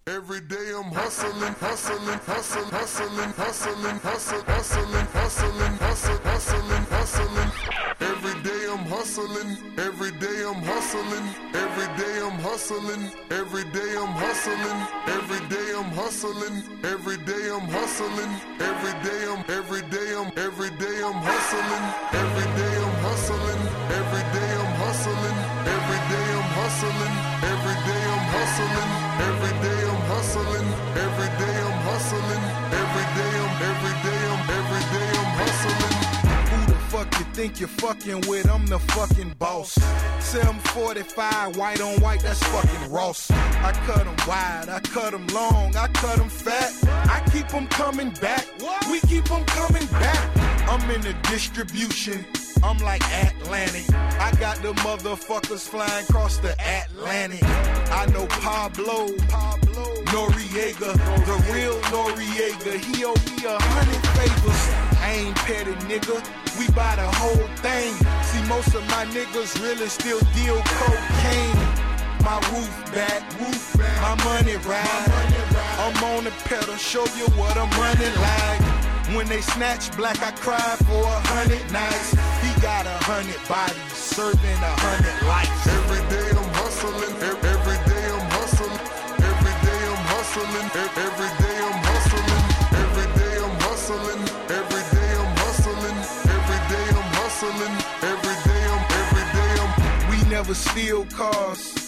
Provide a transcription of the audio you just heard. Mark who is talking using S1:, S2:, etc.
S1: Every day I'm hustling, hustling, hustling, hustling, hustling, hustling, hustling, hustling, hustling, hustling, hustling. Every day I'm hustling, every day I'm hustling, every day I'm hustling, every day I'm hustling, every day I'm hustling, every day I'm hustling, every day I'm every day I'm every day I'm hustling, every day I'm hustling, every day I'm hustling, every day I'm hustling, every day I'm hustling, every day I'm hustling, every day I'm hustling, every day I'm hustling.
S2: Who the fuck you think you're fucking with? I'm the fucking boss. 745, white on white, that's fucking Ross. I cut them wide, I cut them long, I cut them fat. I keep them coming back, we keep them coming back. I'm in the distribution, I'm like Atlantic. I got the motherfuckers flying across the Atlantic. I know Pablo Noriega, the real Noriega. He owe me 100 favors. I ain't petty, nigga, we buy the whole thing. See, most of my niggas really still deal cocaine. My roof back, my money ride. I'm on the pedal, show you what I'm running like. When they snatch black, I cry for 100 nights. He got 100 bodies, serving 100 lives.
S1: Every day I'm hustling, every day I'm hustling, every day I'm hustling, every day I'm hustling, every day I'm hustling, every day I'm hustling, every day I'm hustling, every day I'm.
S2: We never steal cars,